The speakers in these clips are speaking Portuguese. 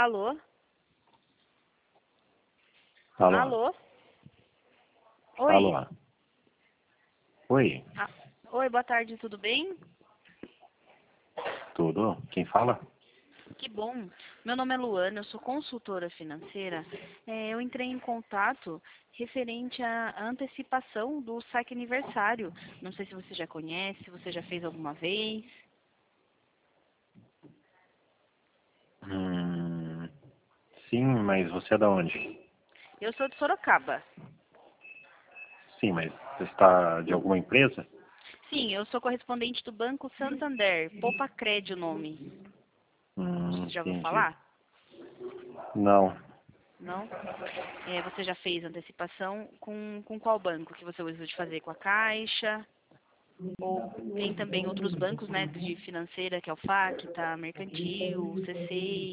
Alô? Alô? Alô? Oi. Alô? Oi, Ah, oi, boa tarde, tudo bem? tudo? Quem fala? Que bom. Meu nome é Luana, eu sou consultora financeira. Eu entrei em contato referente à antecipação do saque aniversário. Não sei se você já conhece, se você já fez alguma vez. Sim, mas você é da onde? Eu sou de Sorocaba. Sim, mas você está de alguma empresa? Sim, eu sou correspondente do Banco Santander, Poupa Cred o nome. Você já ouviu Entendi. falar? Não, Não? Você já fez antecipação com qual banco que você usa de fazer? Com a Caixa? Ou tem também outros bancos, né, de financeira, que é o Facta, Mercantil, o C6.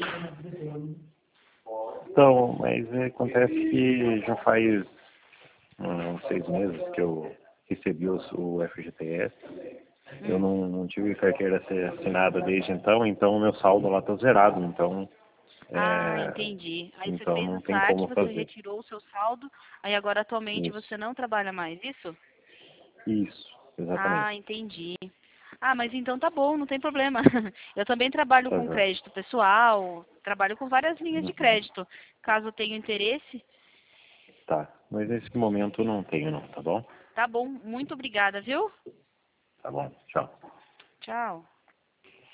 então, mas acontece que já faz uns 6 meses que eu recebi o FGTS. Eu Hum. não tive carteira assinada desde então o meu saldo lá está zerado, então, Ah, é, entendi. Aí você então fez o não tem saque, como você fazer. retirou o seu saldo, aí agora atualmente Isso, você não trabalha mais, isso? isso, Ah, exatamente. entendi. Ah, mas então tá bom, não tem problema. Eu também trabalho Tá com vendo? crédito pessoal, trabalho com várias linhas de Uhum. crédito. Caso tenha interesse, Tá, mas nesse momento não tenho não, tá bom? tá bom. Muito obrigada, viu? Tá bom, tchau. Tchau.